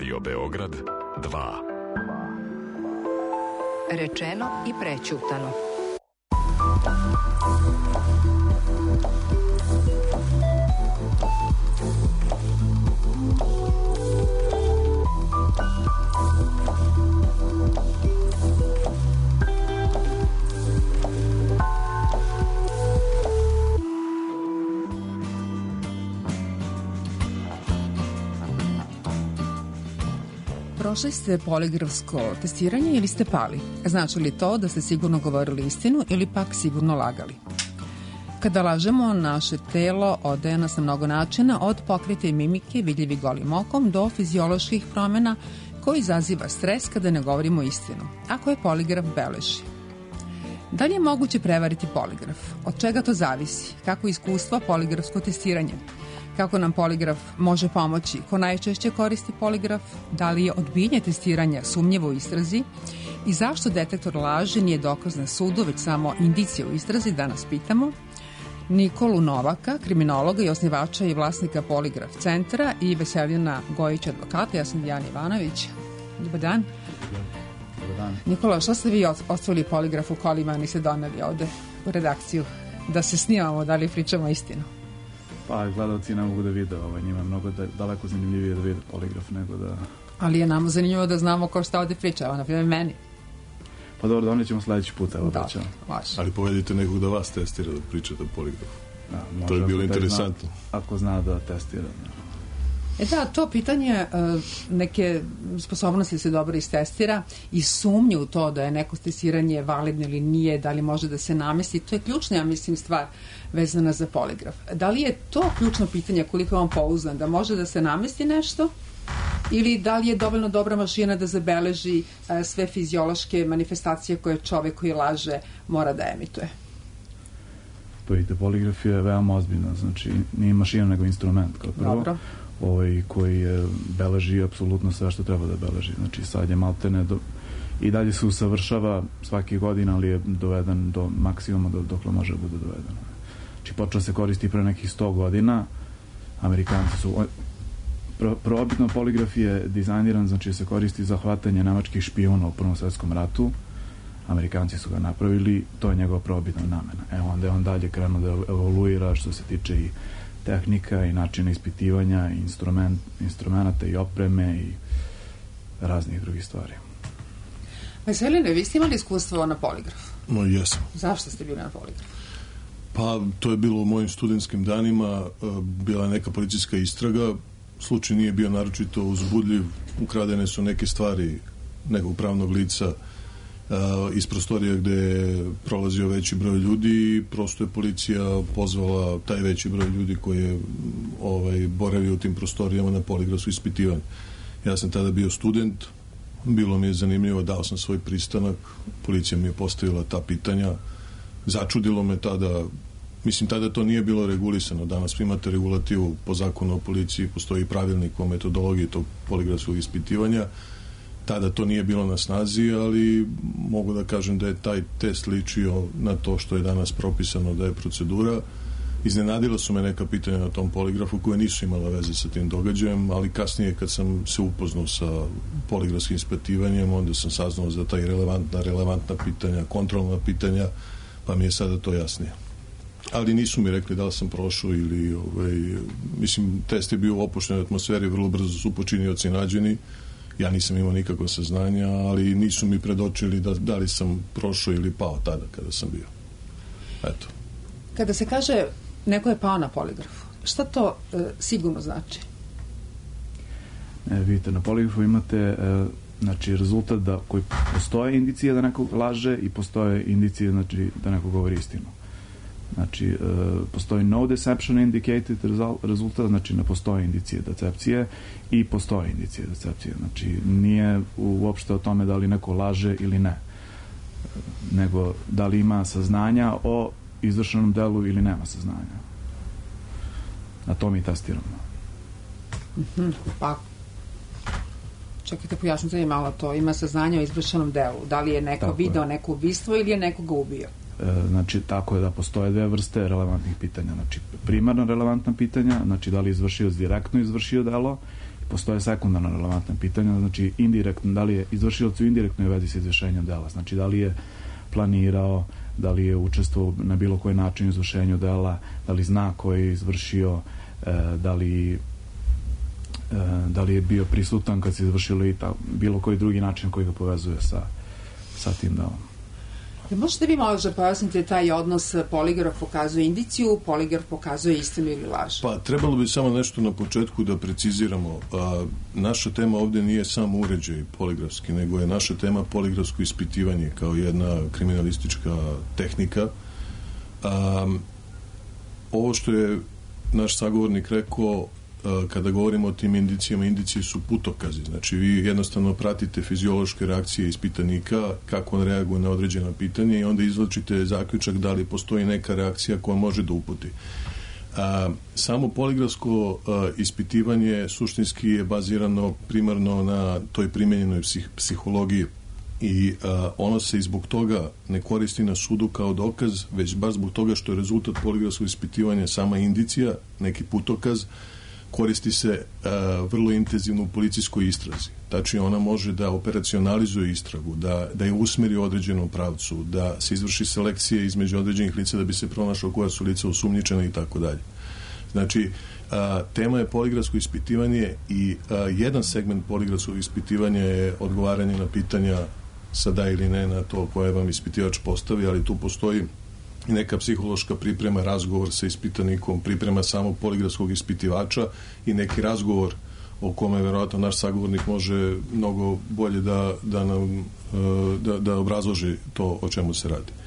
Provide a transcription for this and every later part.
Radio Beograd 2. Rečeno i prećutano. Prošli ste poligrafsko testiranje ili ste pali? Znači li to da ste sigurno govorili istinu ili pak sigurno lagali? Kada lažemo, naše telo odaje nas na mnogo načina, od pokreta i mimike, vidljivi golim okom, do fizioloških promena koji izaziva stres kada ne govorimo istinu, ako je poligraf beleži. Da li je moguće prevariti poligraf? Od čega to zavisi? Kako iskustva poligrafsko testiranje? Kako nam poligraf može pomoći? Ko najčešće koristi poligraf? Da li je odbijanje testiranja sumnjivo u istrazi? I zašto detektor laži nije dokaz na sudu, već samo indicija u istrazi? Danas pitamo Nikolu Novaka, kriminologa i osnivača i vlasnika Poligraf centra, i Veselina Gojić, advokata. Ja sam Dijana Ivanović. Dobar dan. Dobar dan. Nikola, što ste vi ostavili poligraf u kolima i niste doneli ovde u redakciju da se snimamo, da li pričamo istinu? Pa, gledalci ne mogu da vide, njima je mnogo daleko zanimljivije da vide poligraf nego da... Ali je nam zanimljivo da znamo ko šta ovde priča, evo, na primjer, meni. Pa dobro, da ćemo sledeći put, evo da, pričamo. Ali povedite nekog da vas testira da pričate o poligrafu. Da, to je bilo interesantno. Ako zna da testira. Da, to pitanje neke sposobnosti se dobro istestira i sumnje u to da je neko testiranje validno ili nije, da li može da se namesti, to je ključna, ja mislim, stvar vezana za poligraf. Da li je to ključno pitanje, koliko je on pouzdan, da može da se namesti nešto, ili da li je dovoljno dobra mašina da zabeleži sve fiziološke manifestacije koje čovek koji laže mora da emituje? Pa vidite, poligraf je veoma ozbiljno, znači nije mašina nego instrument kao prvo. Dobro. Koji beleži apsolutno sve što treba da beleži. Znači sad je maltene i dalje se usavršava svake godine, ali je doveden do maksimuma dokle može da bude doveden. Znači počeo se koristi pre nekih 100 godina. Amerikanci su prvobitno poligraf je dizajniran, znači se koristi za hvatanje nemačkih špijuna u Prvom svetskom ratu. Amerikanci su ga napravili, to je njegova prvobitna namena. Onda je on dalje krenuo da evoluira što se tiče i tehnika i načina ispitivanja, instrumenta i opreme i raznih drugih stvari. Veseline, vi ste imali iskustvo na poligrafu? Jesam. Zašto ste bili na poligrafu? Pa, to je bilo u mojim studentskim danima, bila je neka policijska istraga, slučaj nije bio naročito uzbudljiv, ukradene su neke stvari nekog pravnog lica iz prostorija gde je prolazio veći broj ljudi i prosto je policija pozvala taj veći broj ljudi koji je boravio u tim prostorijama na poligrafsko ispitivanje. Ja sam tada bio student, bilo mi je zanimljivo, dao sam svoj pristanak, policija mi je postavila ta pitanja, začudilo me tada, mislim tada to nije bilo regulisano, danas imate regulativu po zakonu o policiji, postoji pravilnik o metodologiji tog poligrafskog ispitivanja. Tada to nije bilo na snazi, ali mogu da kažem da je taj test ličio na to što je danas propisano da je procedura. Iznenadila su me neka pitanja na tom poligrafu koje nisu imala veze sa tim događajem, ali kasnije kad sam se upoznao sa poligrafskim ispitivanjem, onda sam saznao za taj relevantna pitanja, kontrolna pitanja, pa mi je sada to jasnije. Ali nisu mi rekli da li sam prošao ili, mislim, test je bio u opuštenoj atmosferi, vrlo brzo su počinioci nađeni. Ja nisam imao nikakvo saznanja, ali nisu mi predočili da li sam prošao ili pao tada kada sam bio. Eto. Kada se kaže neko je pao na poligrafu, šta to sigurno znači? Vidite, na poligrafu imate znači rezultat koji postoje indicije da neko laže i postoje indicije znači, da neko govori istinu. Znači, postoji no deception indicated rezultat, znači ne postoje indicije decepcije i postoje indicije decepcije. Znači, nije uopšte o tome da li neko laže ili ne, nego da li ima saznanja o izvršenom delu ili nema saznanja. Na to mi testiramo. Pa, čekajte, pojašnjite mi malo to. Ima saznanja o izvršenom delu. Da li je neko video neko ubistvo ili je nekoga ubio? Znači, tako je da postoje dve vrste relevantnih pitanja. Znači, primarno relevantna pitanja, znači da li izvršioc direktno izvršio delo, postoje sekundarno relevantna pitanja, znači indirektno, da li je izvršilac u indirektnoj vezi sa izvršenjem dela, znači da li je planirao, da li je učestvovao na bilo koji način u izvršenju dela, da li zna ko je izvršio, da li je bio prisutan kad se izvršilo i bilo koji drugi način koji ga povezuje sa tim delom. Možete vi možda pojasniti taj odnos poligraf pokazuje indiciju, poligraf pokazuje istinu ili laž? Pa, trebalo bi samo nešto na početku da preciziramo. Naša tema ovde nije samo uređaj poligrafski, nego je naša tema poligrafsko ispitivanje kao jedna kriminalistička tehnika. Ovo što je naš sagovornik rekao, kada govorimo o tim indicijama, indicije su putokazi. Znači, vi jednostavno pratite fiziološke reakcije ispitanika, kako on reaguje na određena pitanja i onda izvlačite zaključak da li postoji neka reakcija koja može da uputi. Samo poligrafsko ispitivanje suštinski je bazirano primarno na toj primenjenoj psihologiji i ono se i zbog toga ne koristi na sudu kao dokaz, već baš zbog toga što je rezultat poligrafskog ispitivanja sama indicija, neki putokaz, koristi se vrlo intenzivno u policijskoj istrazi. Znači, ona može da operacionalizuje istragu, da je usmeri u određenom pravcu, da se izvrši selekcije između određenih lica da bi se pronašlo koja su lica osumnjičena i tako dalje. Znači, tema je poligrafsko ispitivanje i jedan segment poligrafskog ispitivanja je odgovaranje na pitanja sa da ili ne na to koje vam ispitivač postavi, ali tu postoji i neka psihološka priprema, razgovor sa ispitanikom, priprema samog poligrafskog ispitivača i neki razgovor o kome verovatno naš sagovornik može mnogo bolje da obrazloži to o čemu se radi.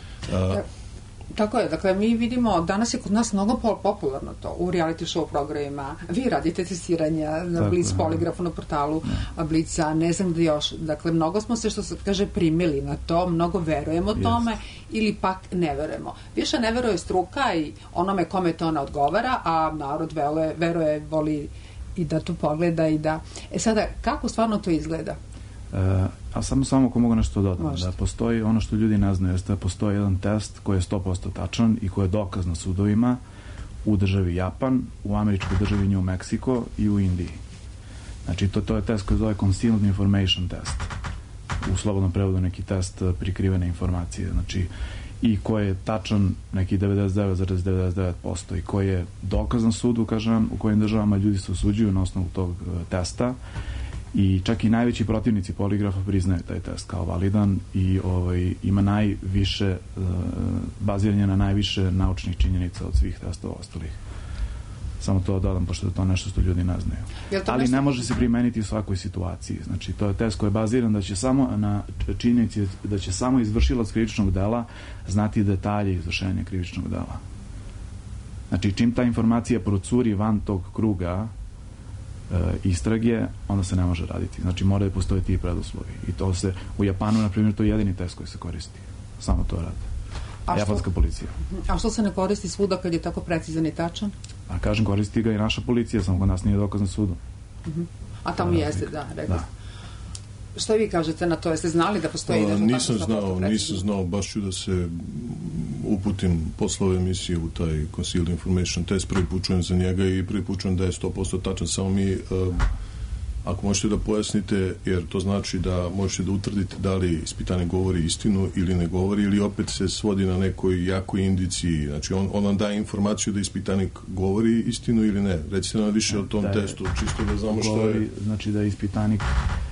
Tako je, dakle, mi vidimo, danas je kod nas mnogo popularno to u reality show programima. Vi radite testiranja na Blitz poligrafu na portalu Blitza, ne znam da još. Dakle, mnogo smo se, što se kaže, primili na to, mnogo verujemo tome ili pak ne verujemo. Više ne veruje struka i onome kome to ne odgovara, a narod veruje, voli i da to pogleda i da... Sada, kako stvarno to izgleda? A samo ako mogu nešto dodati, da postoji ono što ljudi ne znaju, jeste da postoji jedan test koji je 100% tačan i koji je dokaz na sudovima u državi Japan, u američkoj državi New Mexico i u Indiji. Znači, to je test koji zove Concealed Information Test. U slobodnom prevodu neki test prikrivene informacije. Znači, i koji je tačan neki 99,99% i koji je dokaz na sudu, kažem, u kojim državama ljudi se osuđuju na osnovu tog testa. I čak i najveći protivnici poligrafa priznaju taj test kao validan i ima najviše baziranje na najviše naučnih činjenica od svih testova ostalih. Samo to dodam, pošto je to nešto što ljudi ne znaju. Ali ne može se primeniti u svakoj situaciji. Znači, to je test koji je baziran da će samo na činjenici, da će samo izvršilac krivičnog dela znati detalje izvršenja krivičnog dela. Znači, čim ta informacija procuri van tog kruga istrage, onda se ne može raditi. Znači, mora da postoje ti preduslovi. I to se, u Japanu, na primjer, to je jedini test koji se koristi. Samo to rade. Japanska policija. A što se ne koristi svuda kad je tako precizan i tačan? A kažem, koristi ga i naša policija, samo kod nas nije dokaz na sudu. A tamo jeste, da, rekli ste. Šta vi kažete na to? Jeste znali da postoji... Nisam znao, baš ću da se uputim posle ove emisije u taj Concealed Information Test, prvi put čujem za njega i prvi put čujem da je 100% tačan, samo mi ako možete da pojasnite, jer to znači da možete da utvrdite da li ispitanik govori istinu ili ne govori, ili opet se svodi na nekoj jakoj indiciji, znači on vam daje informaciju da ispitanik govori istinu ili ne. Recite nam više o tom testu, čisto da znamo što je... Znači da ispitanik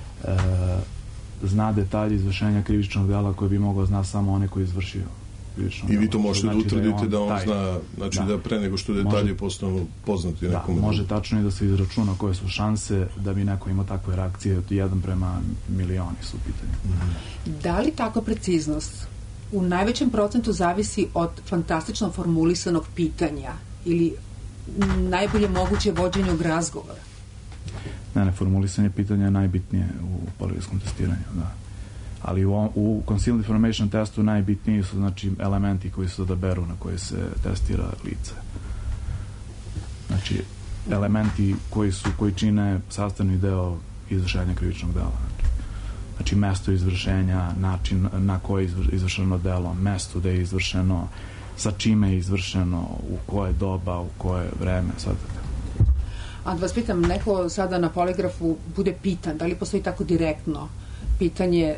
zna detalje izvršenja krivičnog dela koje bi mogao zna samo one koji je izvršio krivično delo. I vi to možete da utvrdite da on zna, znači da pre nego što detalje postanu poznati nekome. Može tačno i da se izračuna koje su šanse da bi neko imao takve reakcije od 1 prema milioni su pitanje. Da li takva preciznost u najvećem procentu zavisi od fantastično formulisanog pitanja ili najbolje moguće vođenjog razgovora? Ne, formulisanje pitanja je najbitnije u poligrafskom testiranju, da. Ali u Concealed Information testu najbitniji su, znači, elementi koji se odaberu na koje se testira lice. Znači, elementi koji čine sastavni deo izvršenja krivičnog dela. Znači, mesto izvršenja, način na koje je izvršeno delo, mesto gde je izvršeno, sa čime je izvršeno, u koje doba, u koje vreme, sad. A da vas pitam, neko sada na poligrafu bude pitan, da li postoji tako direktno pitanje,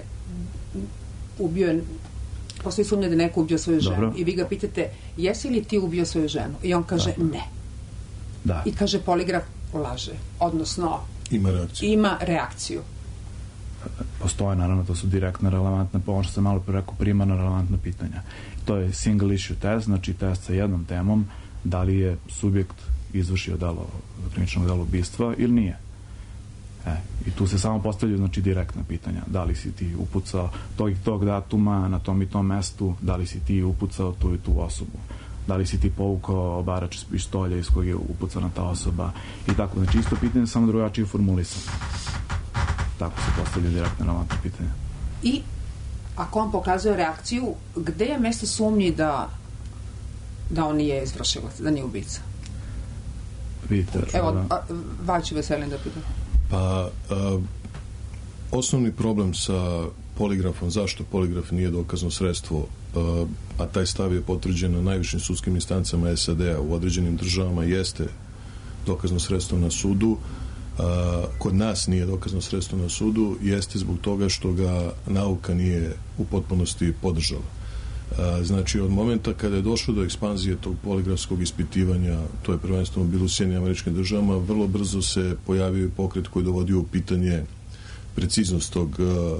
postoji sumnja da neko ubio svoju ženu. Dobro. I vi ga pitate, jesi li ti ubio svoju ženu? I on kaže ne. Da. I kaže poligraf laže. Odnosno, ima reakciju. Postoje, naravno, to su direktna, relevantna, ono što sam malo pre rekao, primarna relevantna pitanja. To je single issue test, znači test sa jednom temom, da li je subjekt izvršio krivičnog dela ubistva ili nije. I tu se samo postavljaju, znači, direktna pitanja. Da li si ti upucao tog datuma na tom i tom mestu, da li si ti upucao tu i tu osobu, da li si ti povukao obarač iz pištolja iz kojeg je upucana ta osoba i tako. Znači, isto pitanje, samo drugačije formulisano. Tako se postavljaju direktne relevantne pitanja. I ako on pokazuje reakciju, gde je mesto sumnji da on nije izvršilac, da nije ubica? Vidite. Evo, Vaću Veselin da pitam. Pa, osnovni problem sa poligrafom, zašto poligraf nije dokazno sredstvo, a taj stav je potvrđen na najvišim sudskim instancama SAD-a u određenim državama, jeste dokazno sredstvo na sudu. Kod nas nije dokazno sredstvo na sudu, jeste zbog toga što ga nauka nije u potpunosti podržala. Znači, od momenta kada je došlo do ekspanzije tog poligrafskog ispitivanja, to je prvenstveno bilo u Sjedinjenim Američkim Državama, vrlo brzo se pojavio pokret koji dovodio u pitanje preciznost tog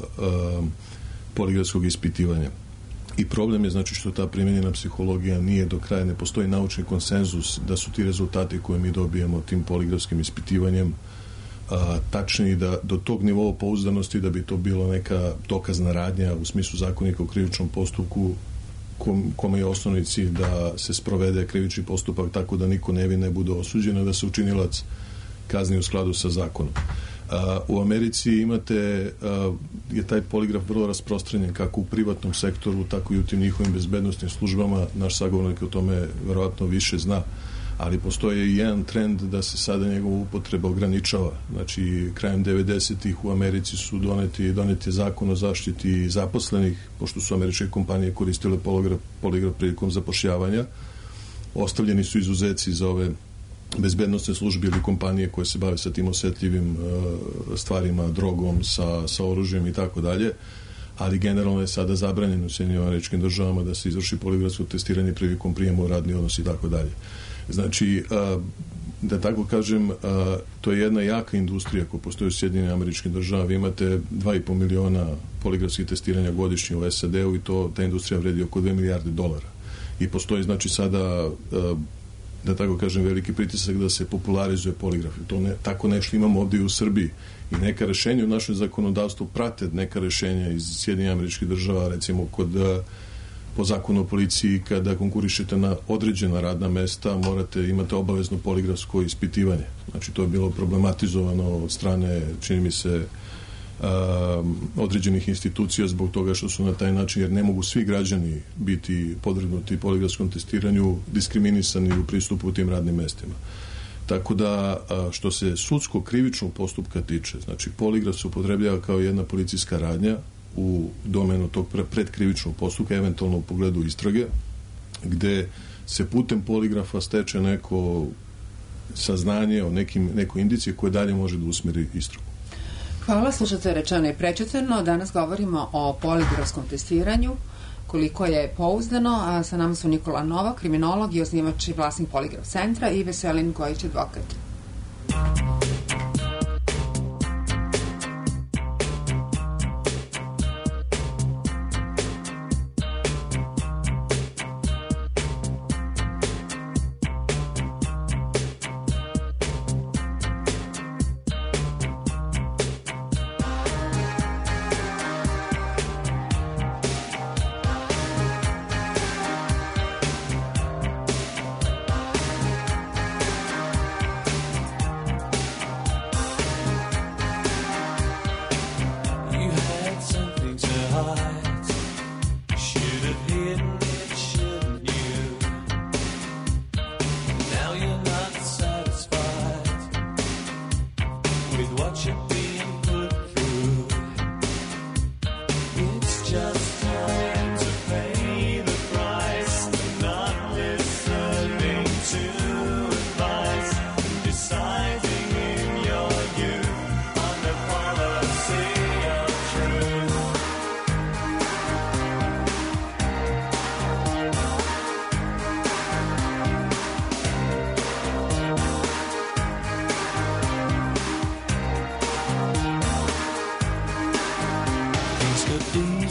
poligrafskog ispitivanja. I problem je, znači, što ta primjenjena psihologija nije do kraja, ne postoji naučni konsenzus da su ti rezultati koje mi dobijemo tim poligrafskim ispitivanjem tačni, da do tog nivoa pouzdanosti da bi to bilo neka dokazna radnja u smislu zakonika o krivičnom postupku kome je osnovni cilj da se sprovede krivični postupak tako da niko nevin ne bude osuđen, a da se učinilac kazni u skladu sa zakonom. U Americi je taj poligraf vrlo rasprostranjen kako u privatnom sektoru, tako i u tim njihovim bezbednostnim službama. Naš sagovornik o tome verovatno više zna, ali postoji i jedan trend da se sada njegova upotreba ograničava. Znači, krajem 90-ih u Americi su donet je zakon o zaštiti zaposlenih, pošto su američke kompanije koristile poligraf prilikom zapošljavanja. Ostavljeni su izuzeci za ove bezbednostne službe ili kompanije koje se bave sa tim osetljivim stvarima, drogom, sa oružjem i tako dalje, ali generalno je sada zabranjeno u Sjedinjenim Američkim Državama da se izvrši poligrafsko testiranje prilikom prijema u radni odnos i tako dalje. Znači, da tako kažem, to je jedna jaka industrija koja postoji u Sjedinjenim Američkim Državama. Vi imate 2,5 miliona poligrafskih testiranja godišnje u SAD-u i ta industrija vredi oko $2 milijarde. I postoji, znači, sada da tako kažem, veliki pritisak da se popularizuje poligraf. Tako nešto imamo ovdje u Srbiji. I neka rešenja u našem zakonodavstvu prate neka rešenja iz Sjedinjenih Američkih Država, recimo po zakonu o policiji, kada konkurišete na određena radna mesta, imate obavezno poligrafsko ispitivanje. Znači, to je bilo problematizovano od strane, čini mi se, određenih institucija zbog toga što su na taj način, jer ne mogu svi građani biti podvrgnuti poligrafskom testiranju, diskriminisani u pristupu u tim radnim mestima. Tako da, što se sudskog krivičnog postupka tiče, znači, poligraf se upotrebljava kao jedna policijska radnja u domenu tog predkrivičnog postupka, eventualno u pogledu istrage, gde se putem poligrafa steče neko saznanje o nekoj indiciji koje dalje može da usmeri istragu. Hvala, slušate Rečeno i prečutano. Danas govorimo o poligrafskom testiranju, koliko je pouzdano, a sa nama su Nikola Novak, kriminolog i osnivač i vlasnik Poligraf centra, i Veselin Gojić, advokat.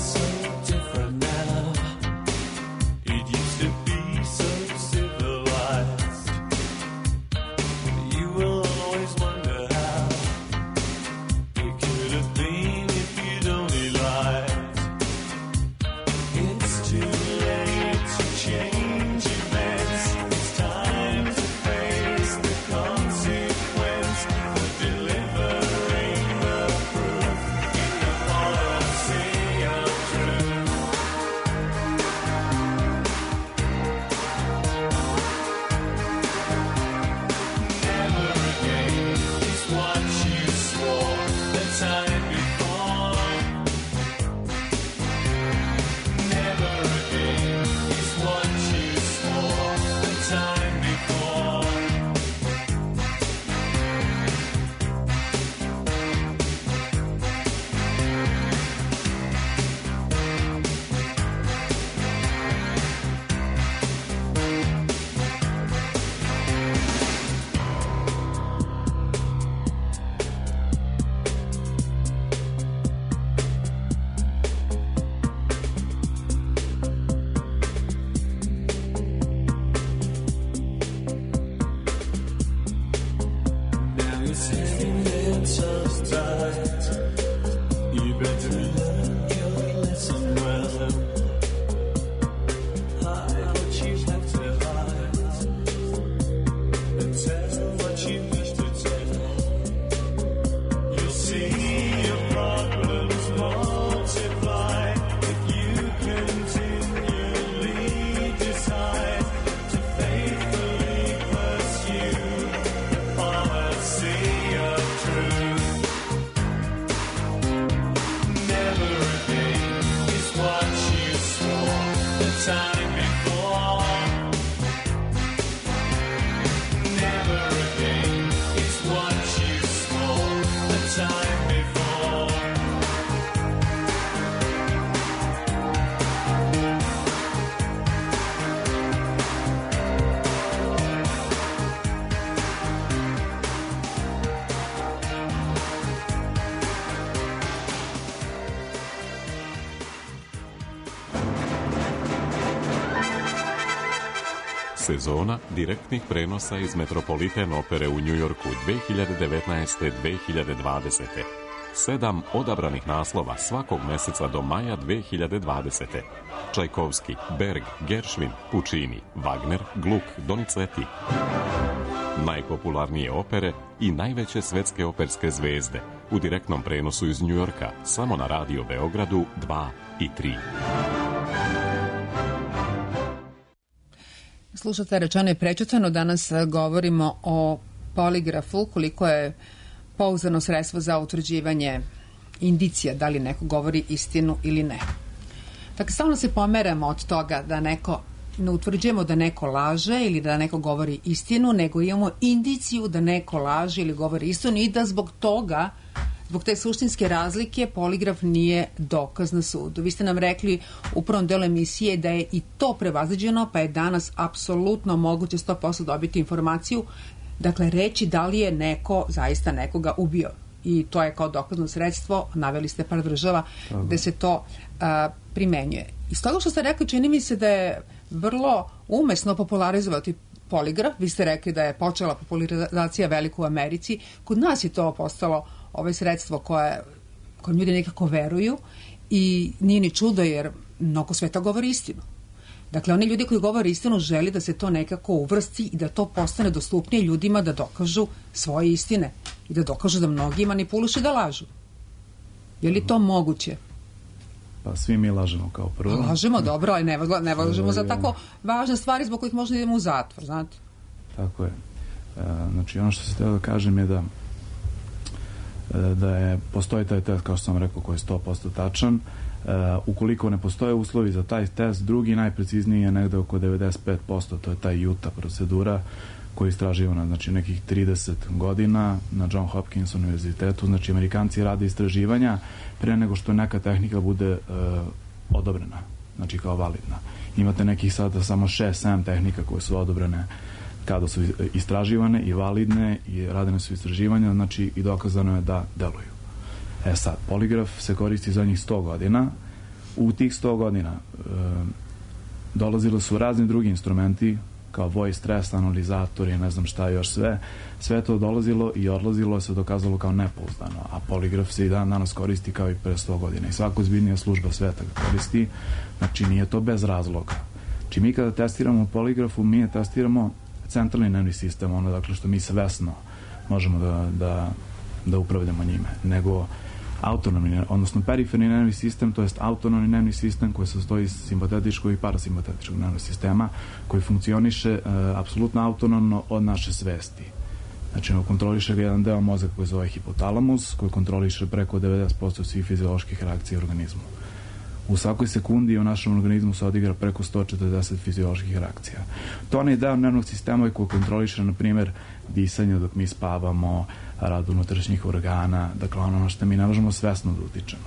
Sezona direktnih prenosa iz Metropolitan opere u Njujorku 2019-2020. 7 odabranih naslova svakog meseca do maja 2020. Čajkovski, Berg, Gershwin, Puccini, Wagner, Gluck, Donizetti. Najpopularnije opere i najveće svetske operske zvezde u direktnom prenosu iz Njujorka samo na Radio Beogradu 2 i 3. Slušate Rečeno i prečutano. Danas govorimo o poligrafu, koliko je pouzdano sredstvo za utvrđivanje indicija da li neko govori istinu ili ne. Dakle, stalno se pomeramo od toga da ne utvrđujemo da neko laže ili da neko govori istinu, nego imamo indiciju da neko laže ili govori istinu i da zbog toga, zbog te suštinske razlike, poligraf nije dokaz na sudu. Vi ste nam rekli u prvom delu emisije da je i to prevaziđeno, pa je danas apsolutno moguće 100% dobiti informaciju, dakle reći da li je neko zaista nekoga ubio. I to je kao dokazno sredstvo, naveli ste par država gde se to primenjuje. Iz toga što ste rekli, čini mi se da je vrlo umesno popularizovati poligraf. Vi ste rekli da je počela popularizacija veliko u Americi. Kod nas je to postalo sredstvo kojem ljudi nekako veruju i nije ni čudo jer mnogo sveta govori istinu. Dakle, oni ljudi koji govore istinu želi da se to nekako uvrsti i da to postane dostupnije ljudima da dokažu svoje istine i da dokažu da mnogi manipulišu i da lažu. Je li to moguće? Pa svi mi lažemo kao prvo. Lažemo, dobro, ali ne lažemo za tako važne stvari zbog kojih možda idemo u zatvor, znate? Tako je. Znači, ono što se htio da kažem je da postoji taj test, kao što sam rekao, koji je 100% tačan. Ukoliko ne postoje uslovi za taj test, drugi najprecizniji je negde oko 95%, to je taj Utah procedura koji je istraživana, znači nekih 30 godina na John Hopkins univerzitetu. Znači, Amerikanci rade istraživanja pre nego što neka tehnika bude odobrena, znači kao validna. Imate nekih sada samo 6-7 tehnika koje su odobrene kada su istraživane i validne i radene su istraživanja, znači i dokazano je da deluju. Sad, poligraf se koristi zadnjih 100 godina U tih 100 godina dolazili su razni drugi instrumenti, kao voice stress, analizatori, ne znam šta još sve to dolazilo i odlazilo, se dokazalo kao nepouzdano, a poligraf se i danas koristi kao i pre 100 godina i svako ozbiljnija služba sveta ga koristi, znači nije to bez razloga. Znači mi kada testiramo poligrafu, mi testiramo centralni nervni sistem, ono dakle što mi svesno možemo da upravljamo njime, nego autonomni, odnosno periferni nervni sistem, to jest autonomni nervni sistem koji se sastoji iz simpatetičkog i parasimpatetičkog nervnog sistema, koji funkcioniše apsolutno autonomno od naše svesti. Znači, kontroliše ga jedan deo mozga koji zove hipotalamus, koji kontroliše preko 90% svih fizioloških reakcija u organizmu. U svakoj sekundi u našem organizmu se odigra preko 140 fizioloških reakcija. To je deo nervnog sistema koji kontroliše, na primjer, disanje dok mi spavamo, rad unutrašnjih organa, dakle ono što mi ne možemo svesno da utičemo.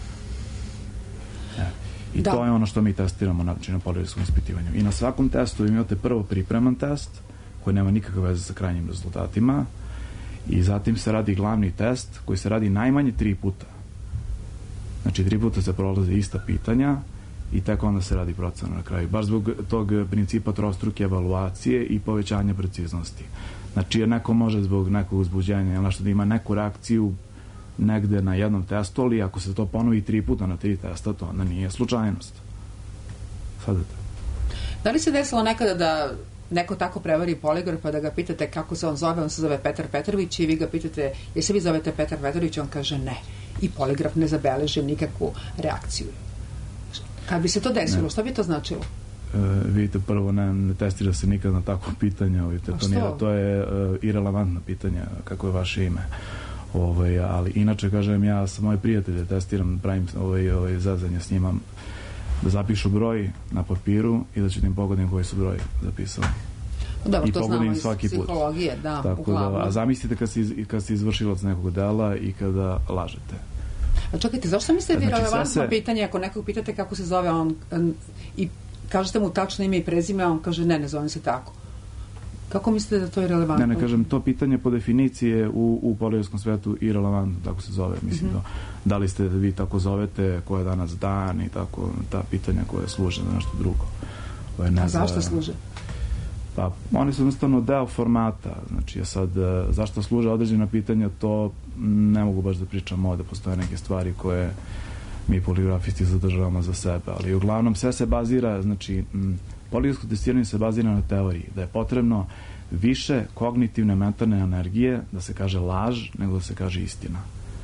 I to je ono što mi testiramo na poligrafskom ispitivanju. I na svakom testu imate prvo pripreman test, koji nema nikakve veze sa krajnjim rezultatima, i zatim se radi glavni test, koji se radi najmanje 3 puta. Znači 3 puta se prolaze ista pitanja i tek onda se radi procena na kraju. Baš zbog tog principa trostruke evaluacije i povećanja preciznosti. Znači, jer neko može zbog nekog uzbuđenja, nešto da ima neku reakciju negde na jednom testu, ali ako se to ponovi 3 puta na 3 testa, to onda nije slučajnost. Sadete. Da li se desilo nekada da neko tako prevari poligraf, pa da ga pitate kako se on zove, on se zove Petar Petrović i vi ga pitate, jel se vi zovete Petar Petrović, on kaže ne. I poligraf ne zabeleži nikakvu reakciju. Kad bi se to desilo, šta bi to značilo? Vidite, prvo ne testira se nikad na takvo pitanje, to je irelevantno pitanje kako je vaše ime, ali inače kažem, ja sa moje prijatelje testiram, pravim zazanje s njima, da zapišu broj na papiru i da ću im pogodim koji su broj zapisali. Dobro, i to znamo iz psihologije, a zamislite kad ste izvršilac nekog dela i kada lažete. A čekajte, zašto mislite da je relevantno pitanje ako nekog pitate kako se zove on i kažete mu tačno ime i prezime, a on kaže ne zovem se tako. Kako mislite da to je relevantno? Ne kažem, to pitanje po definiciji je u poligrafskom svetu irelevantno, tako se zove. Mislim, da li ste vi tako zovete, ko je danas dan i tako, ta pitanja koje služe za nešto drugo. A zašto služe? Pa, oni su jednostavno deo formata. Znači, sad, zašto služe određena pitanja, to ne mogu baš da pričam ovde. Postoje neke stvari koje mi poligrafisti zadržavamo za sebe, ali uglavnom sve se bazira, znači poligrafsko testiranje se bazira na teoriji, da je potrebno više kognitivne mentalne energije da se kaže laž nego da se kaže istina.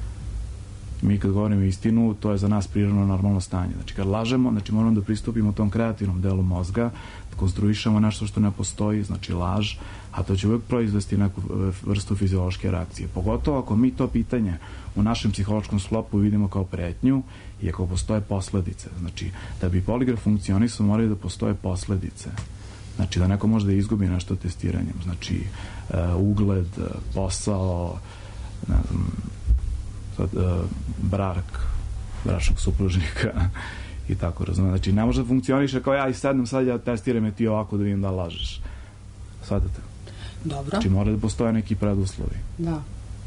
Mi kad govorimo istinu, to je za nas prirodno normalno stanje. Znači kad lažemo, znači moramo da pristupimo tom kreativnom delu mozga, da konstruišemo nešto što ne postoji, znači laž, a to će uvek proizvesti neku vrstu fiziološke reakcije. Pogotovo ako mi to pitanje u našem psihološkom sklopu vidimo kao pretnju i ako postoje posledice. Znači, da bi poligraf funkcionisao, moraju da postoje posledice. Znači, da neko može da izgubi nešto testiranjem. Znači, ugled, posao, ne znam, bračnog supružnika i tako, razumem. Znači, ne može da funkcioniše kao ja i sednem sad, ja testiram je ti ovako da vidim da lažeš. Shvatate? Dobro. Znači, mora da postoje neki preduslovi. Da.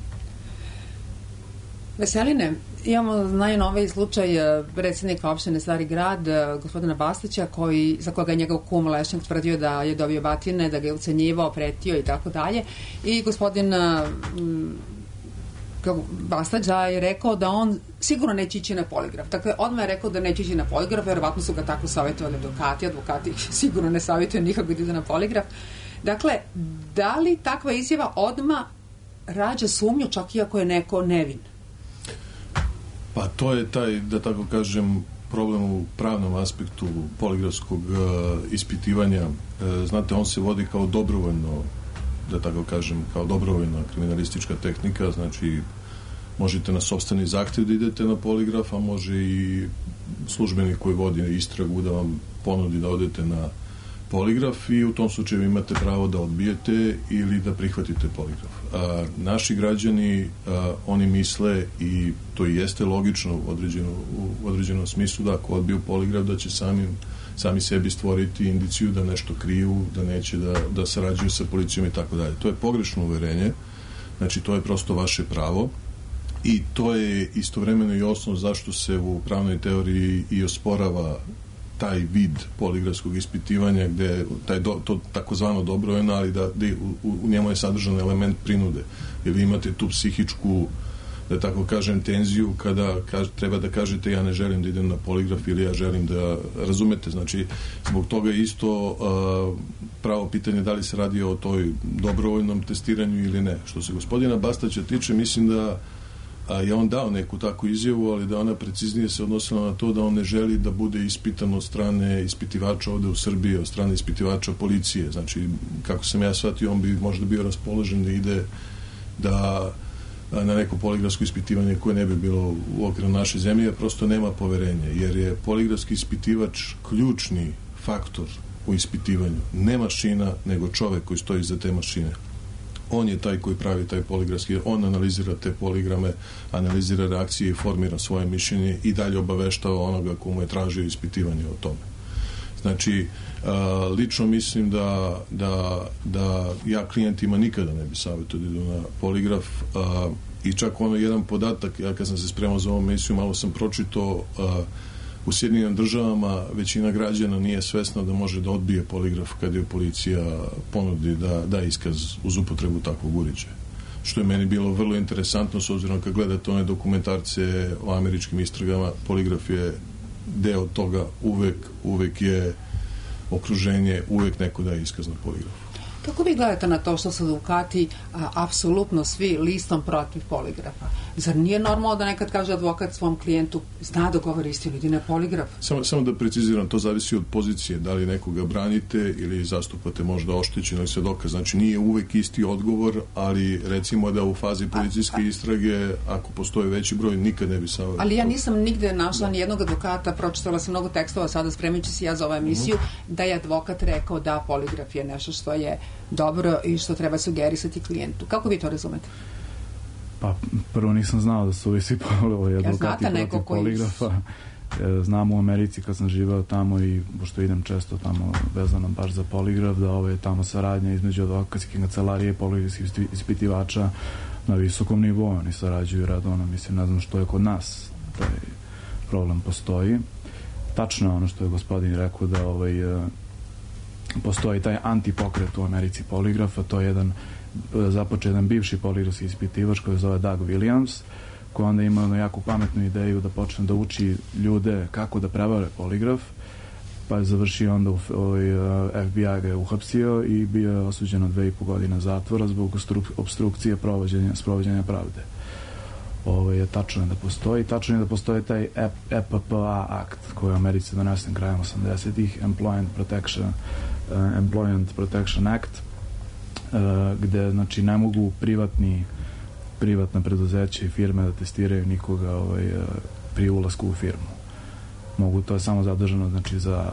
Veseline, imamo najnoviji slučaj predsjednika opštine Stari grad, gospodina Bastića, za koga je njegov kum Lešnjak tvrdio da je dobio batine, da ga je ucenjivao, pretio i tako dalje. I gospodin Bastać je rekao da on sigurno neće ići na poligraf. Dakle, odmah je rekao da neće ići na poligraf, verovatno su ga tako savjetovali advokati sigurno ne savjetuju nikako da ide na poligraf. Dakle, da li takva izjava odmah rađa sumnju čak i ako je neko nevin? Pa to je taj, da tako kažem, problem u pravnom aspektu poligrafskog ispitivanja. Znate, on se vodi kao dobrovoljno, da tako kažem, kao dobrovoljna kriminalistička tehnika, znači možete na sopstveni zahtjev da idete na poligraf, a može i službenik koji vodi istragu da vam ponudi da odete na poligraf i u tom slučaju imate pravo da odbijete ili da prihvatite poligraf. Naši građani, oni misle, i to i jeste logično u određenom smislu, da ako odbiju poligraf da će sami sebi stvoriti indiciju da nešto kriju, da neće da sarađuju sa policijom i tako dalje. To je pogrešno uverenje, znači to je prosto vaše pravo. I to je istovremeno i osnov zašto se u pravnoj teoriji i osporava taj vid poligrafskog ispitivanja gde to takozvano dobrovoljno, ali da u njemu je sadržan element prinude. Jer vi imate tu psihičku, da tako kažem, tenziju kada treba da kažete ja ne želim da idem na poligraf ili ja želim da, razumete, znači zbog toga isto pravo pitanje da li se radi o toj dobrovoljnom testiranju ili ne. Što se gospodina Bastaća tiče, mislim da je on dao neku takvu izjavu, ali da ona preciznije se odnosila na to da on ne želi da bude ispitan od strane ispitivača ovde u Srbiji, od strane ispitivača policije. Znači, kako sam ja shvatio, on bi možda bio raspoložen da ide na neko poligrafsko ispitivanje koje ne bi bilo u okviru naše zemlje, jer prosto nema poverenja, jer je poligrafski ispitivač ključni faktor u ispitivanju. Ne mašina, nego čovek koji stoji iza te mašine. On je taj koji pravi taj poligrafski, on analizira te poligrame, analizira reakcije i formira svoje mišljenje i dalje obaveštava onoga komu je tražio ispitivanje o tome. Znači, lično mislim da ja klijentima nikada ne bi savjetio da idu na poligraf i čak jedan podatak, ja kad sam se spremao za ovu emisiju, malo sam pročitao, u Sjedinjenim Državama većina građana nije svesna da može da odbije poligraf kad je policija ponudi da iskaz uz upotrebu takvog uređaja. Što je meni bilo vrlo interesantno, s obzirom kad gledate one dokumentarce o američkim istragama, poligraf je deo toga, uvek je okruženje, uvek neko daje iskaz na poligrafu. Kako vi gledate na to što su advokati apsolutno svi listom protiv poligrafa? Zar nije normalno da nekad kaže advokat svom klijentu zna da govori istinu, ide na poligraf? Samo da preciziram, to zavisi od pozicije, da li nekoga branite ili zastupate možda oštećenog svedoka. Znači nije uvek isti odgovor, ali recimo da u fazi policijske istrage, ako postoji veći broj, nikad ne bi savjetio. Ali ja nisam nigde našla ni jednog advokata, pročitala sam mnogo tekstova sada spremajući se ja za ovu emisiju, da je advokat rekao da poligraf je nešto što je dobro i što treba sugerisati klijentu. Kako vi to razumete? Pa, prvo nisam znao da su ovi svi advokati protiv poligrafa. Znam u Americi kad sam živao tamo i pošto idem često tamo vezano baš za poligraf, da ovo je tamo saradnja između advokatske kancelarije i poligrafskih ispitivača na visokom nivou. Oni sarađuju radovno, mislim, ne znam što je kod nas taj problem postoji. Tačno je ono što je gospodin rekao da postoji taj antipokret u Americi poligrafa, to je započeo jedan bivši poligrafski ispitivač koji se zove Doug Williams, koji onda ima jako pametnu ideju da počne da uči ljude kako da prevare poligraf, pa je završio onda FBI ga je uhapsio i bio je osuđen od 2,5 godine zatvora zbog obstrukcije sprovođenja pravde. Tačno je da postoji. Tačno je da postoji taj EPPA akt koji je u Americi donesen krajem 80-ih, Employment Protection Act, gde znači ne mogu privatna preduzeća i firme da testiraju nikoga pri ulasku u firmu. Mogu, to je samo zadržano znači za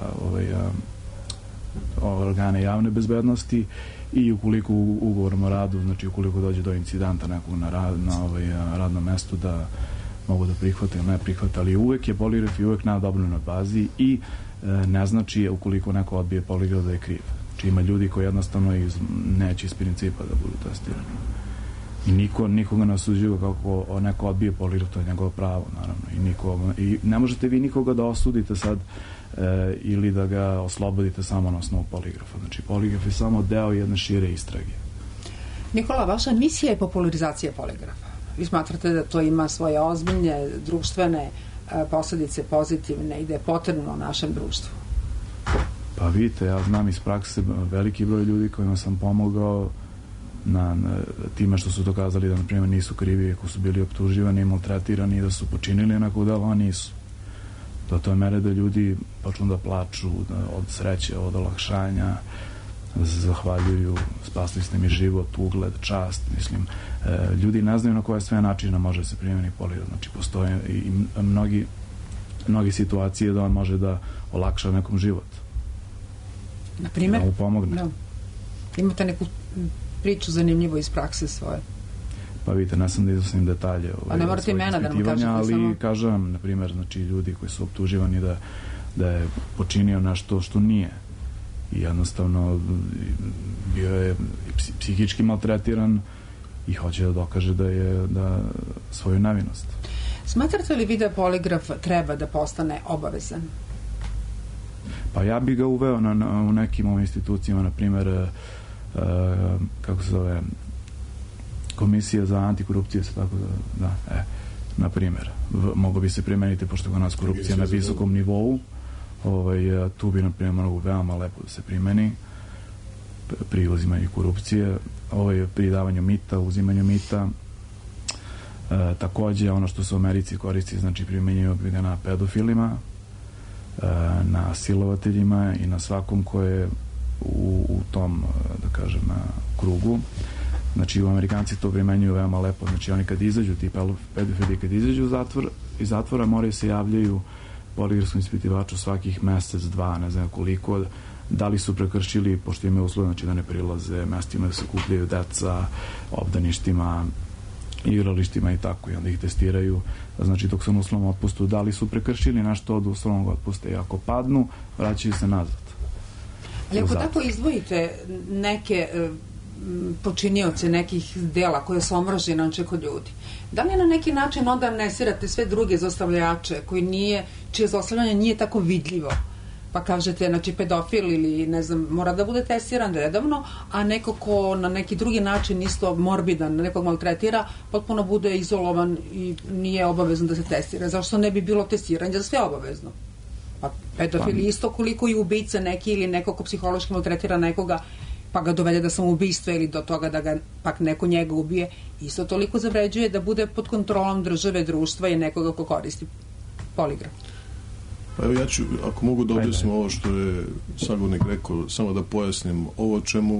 organe javne bezbednosti i ukoliko ugovorom o radu, znači ukoliko dođe do incidenta nekog na radnom mestu da mogu da prihvate ili ne prihvate, ali uvek je poligraf i uvek na dobrovnoj bazi i ne znači ukoliko neko odbije poligraf da je kriv. Znači ima ljudi koji jednostavno neće iz principa da budu testirani. I nikoga ne osuđuje kako neko odbije poligraf, to je njegovo pravo, naravno. I ne možete vi nikoga da osudite sad ili da ga oslobodite samo na osnovu poligrafa. Znači, poligraf je samo deo jedne šire istrage. Nikola, vaša misija je popularizacija poligrafa. Vi smatrate da to ima svoje ozbiljne, društvene posledice, pozitivne i da je potrebno u našem društvu? Pa vidite, ja znam iz prakse veliki broj ljudi kojima sam pomogao na time što su dokazali da, na primjer, nisu krivi ako su bili optuživani, maltretirani i da su počinili neko delo, a nisu. Do toj mere da ljudi počnu da plaču od sreće, od olakšanja, da se zahvaljuju, spasli ste mi život, ugled, čast, mislim. Ljudi ne znaju na koje sve načine može se primjeni poligraf. Znači, postoje i mnogi situacije da on može da olakša nekom život. Na primjer? Da mu pomogne. Da. Imate neku priču zanimljivo iz prakse svoje? Pa vidite, ne sam da iznosim detalje a ne morate imena da nam kažete ali samo... kažem, na primjer, znači ljudi koji su optuživani da je počinio nešto što nije i jednostavno bio je psihički maltretiran i hoće da dokaže da svoju nevinost. Smatrate li vi da poligraf treba da postane obavezan? Pa ja bih ga uveo u nekim ovim institucijama, na primjer, kako se zove, Komisija za antikorupciju, tako na primjer, mogo bi se primeniti, pošto je nas korupcija na visokom nivou, tu bi, na primjer, mogo veoma lepo da se primeni pri uzimanju korupcije, pri davanju mita, uzimanju mita. Takođe, ono što se u Americi koristi, znači primenjuju ga na pedofilima, na silovateljima i na svakom ko je u tom, da kažem, krugu. Znači, u Amerikanci to primenjuju veoma lepo. Znači, oni kad izađu, ti pedofili kad izađu iz zatvora, moraju se javljaju poligrafskom ispitivaču svakih mesec, dva, ne znam koliko, da li su prekršili, pošto imaju uslove, znači da ne prilaze mestima, da se kupljaju deca, obdaništima, igralištima i tako, i onda ih testiraju, znači dok su na uslovnom otpustu, da li su prekršili nešto od uslovnog otpusta, i ako padnu, vraćaju se nazad. Ali ako tako izdvojite neke počinioce nekih dela koje su omražene kod ljudi, da li na neki način onda amnestirate sve druge zlostavljače čije zlostavljanje nije tako vidljivo, pa kažete, znači pedofil ili ne znam, mora da bude testiran redovno, a neko ko na neki drugi način isto morbidan, nekog maltretira, potpuno bude izolovan i nije obavezno da se testira. Zašto ne bi bilo testiranje za sve obavezno? Pa pedofil isto koliko i ubica neki ili neko ko psihološki maltretira nekoga, pa ga dovede do samoubistva ili do toga da ga pak neko njega ubije, isto toliko zavređuje da bude pod kontrolom države, društva i nekoga ko koristi poligraf. Pa evo ja ću, ako mogu da objasnim ovo što je sagovornik rekao, samo da pojasnim ovo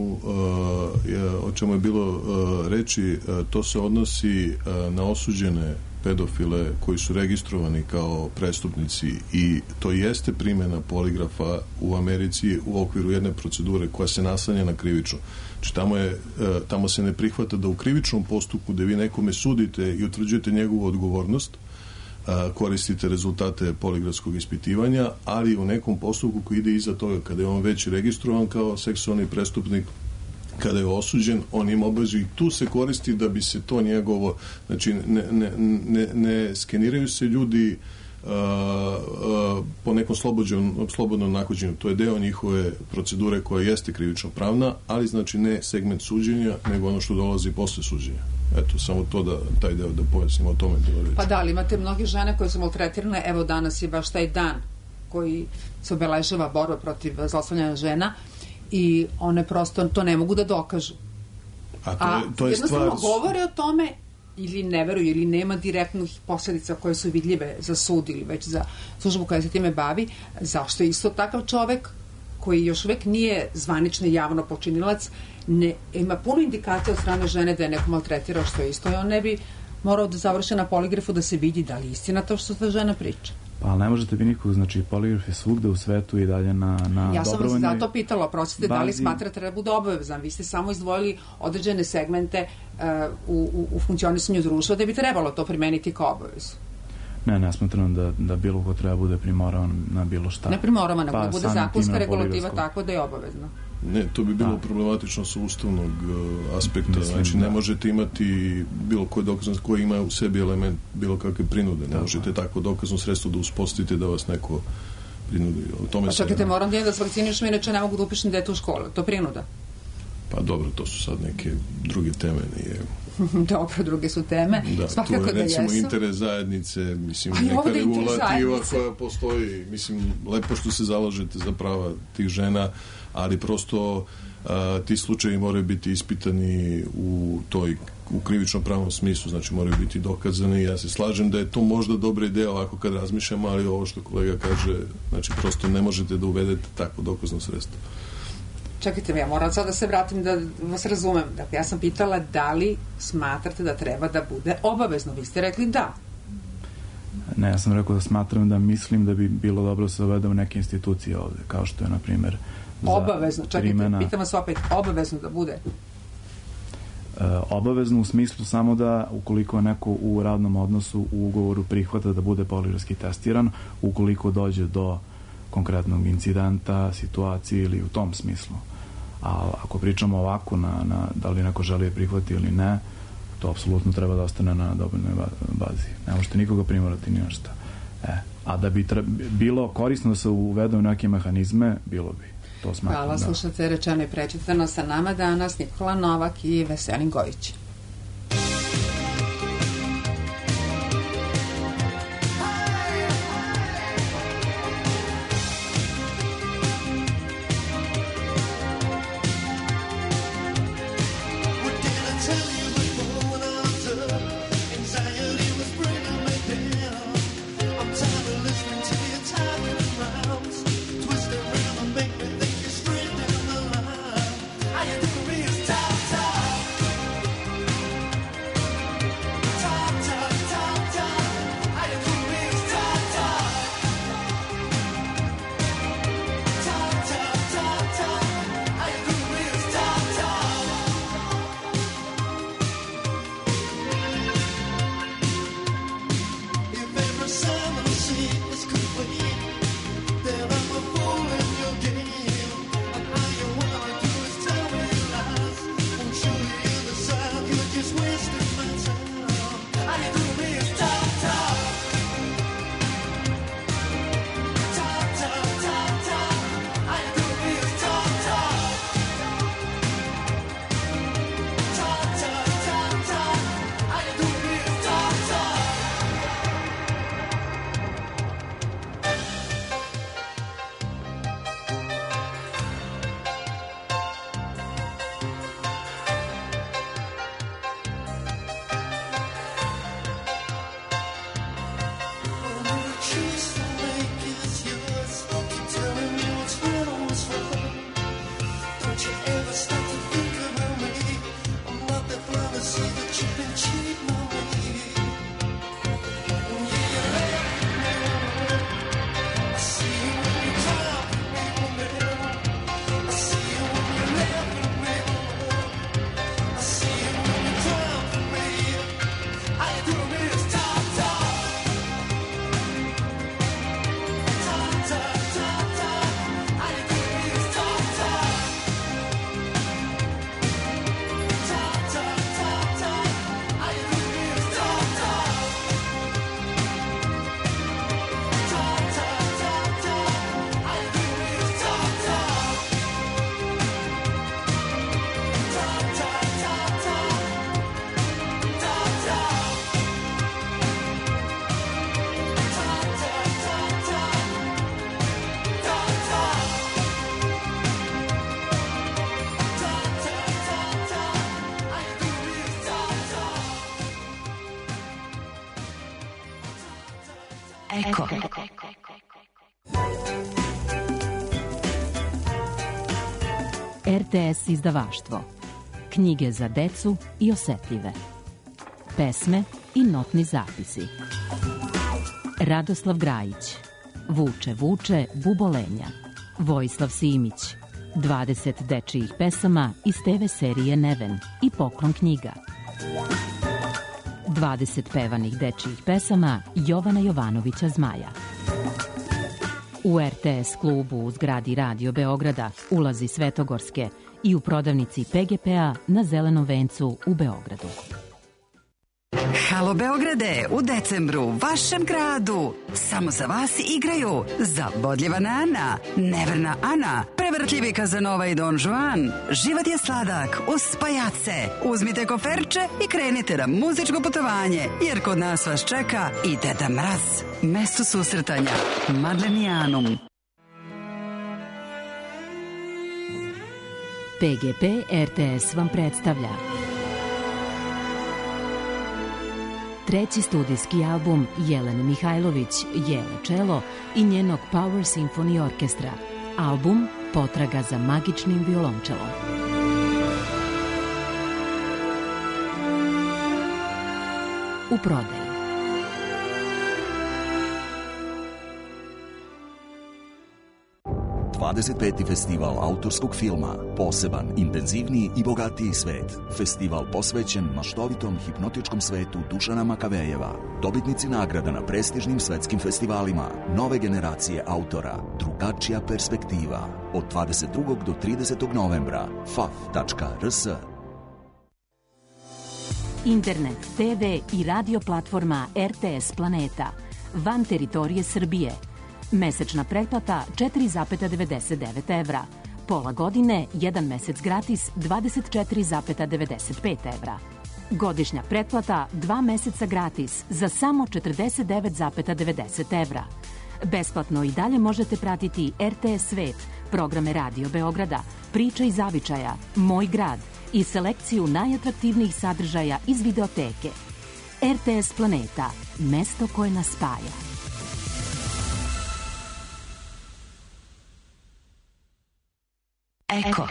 o čemu je bilo reči, to se odnosi na osuđene pedofile koji su registrovani kao prestupnici i to jeste primjena poligrafa u Americi u okviru jedne procedure koja se naslanja na krivično. Znači tamo se ne prihvata da u krivičnom postupku gde vi nekome sudite i utvrđujete njegovu odgovornost, koristite rezultate poligrafskog ispitivanja, ali u nekom postupku koji ide iza toga, kada je on već registrovan kao seksualni prestupnik, kada je osuđen, on ima obavezu i tu se koristi da bi se to njegovo, znači ne skeniraju se ljudi po nekom slobodnom nahođenju, to je deo njihove procedure koja jeste krivično pravna, ali znači ne segment suđenja, nego ono što dolazi posle suđenja. Eto, samo to da, taj deo da pojasnimo o tome. Pa da, ali imate mnogi žene koje su maltretirane, evo danas je baš taj dan koji se obeležava borba protiv zlostavljanja žena i one prosto to ne mogu da dokažu. A to je jednostavno govore o tome ili ne veruju, ili nema direktnih posledica koje su vidljive za sud ili već za službu koja se time bavi. Zašto je isto takav čovek koji još uvek nije zvanično javno počinilac, ima puno indikacija od strane žene da je neko maltretirao, što je isto, i on ne bi morao da završi na poligrafu da se vidi da li istina to što ta žena priča. Pa ne možete vi nikog, znači poligraf je svugde u svetu i dalje na dobrovoljnoj. Ja sam vas zato pitala, prosite, da li smatrate da bude obavezan? Vi ste samo izdvojili određene segmente u funkcionisanju društva da bi trebalo to primeniti kao obavezu. Ne smatram da bilo ko treba bude primoran na bilo šta. Ne primoran, nego da bude zakonska regulativa tako da je obavezno. Ne, to bi bilo problematično sa ustavnog aspekta. Znači, ne možete imati bilo koji dokaz koji ima u sebi element bilo kakve prinude. Ne možete tako dokazno sredstvo da uspostavite da vas neko prinudi. Pa čekajte, moram da se vakcinišem, inače ne mogu da upišem dete u školu. To prinuda? Pa dobro, to su sad neke druge teme. Dobro, druge su teme. Da, tu je recimo interes zajednice, mislim, neka regulativa koja postoji. Mislim, lepo što se zalažete za prava tih žena, ali prosto ti slučajevi moraju biti ispitani u krivičnom pravnom smislu, znači moraju biti dokazani. Ja se slažem da je to možda dobra ideja ovako kad razmišljam, ali ovo što kolega kaže, znači prosto ne možete da uvedete takvo dokazno sredstvo. Čekajte, ja moram sad da se vratim da vas razumem. Dakle, ja sam pitala da li smatrate da treba da bude obavezno. Vi ste rekli da. Ne, ja sam rekao da smatram da mislim da bi bilo dobro da se uvede u neke institucije ovde, kao što je, na primer, obavezno, čekajte, pitam vas opet, obavezno da bude? Obavezno u smislu samo da ukoliko neko u radnom odnosu u ugovoru prihvata da bude poligrafski testiran, ukoliko dođe do konkretnog incidenta, situacije ili u tom smislu. A ako pričamo ovako da li neko želi prihvati ili ne, to apsolutno treba da ostane na dovoljnoj bazi. Ne možete nikoga primorati ni na šta. A da bi bilo korisno da se uvedu neke mehanizme, bilo bi. To smatram. Hvala, slušate Rečeno i prečitano, sa nama danas Nikola Novak i Veselin Gojić. Eko. RTS izdavaštvo. Knjige za decu i osetljive. Pesme i notni zapisi. Radoslav Grajić. Vuče, vuče, bubolenja. Vojislav Simić. 20 dečijih pesama iz TV serije Neven i Poklon knjiga. 20 pevanih dečijih pesama Jovana Jovanovića Zmaja. U RTS klubu u zgradi Radio Beograda, ulazi Svetogorske i u prodavnici PGP-a na Zelenom vencu u Beogradu. Halo Beograde, u decembru, vašem gradu. Samo za vas igraju Zabodljiva Nana, Neverna Ana, Prevrtljivi Kazanova i Don Juan. Život je sladak uz pajace. Uzmite koferče i krenite na muzičko putovanje, jer kod nas vas čeka i Deda Mraz. Mesto susretanja, Madlenijanum. PGP RTS vam predstavlja treći studijski album Jelene Mihajlović, Jele Čelo i njenog Power Symphony Orkestra. Album Potraga za magičnim violončelom. U prodaji. ...25. festival autorskog filma, poseban, intenzivniji i bogatiji svet. Festival posvećen maštovitom hipnotičkom svetu Dušana Makavejeva. Dobitnici nagrada na prestižnim svetskim festivalima, nove generacije autora, drugačija perspektiva. Od 22. do 30. novembra. faf.rs. internet, TV i radio platforma RTS Planeta, van teritorije Srbije. Mesečna pretplata 4,99 evra. Pola godine, 1 mesec gratis 24,95 evra. Godišnja pretplata 2 meseca gratis za samo 49,90 evra. Besplatno i dalje možete pratiti RTS Svet, programe Radio Beograda, Priča iz zavičaja, Moj grad i selekciju najatraktivnijih sadržaja iz videoteke. RTS Planeta, mesto koje nas spaja. Eko.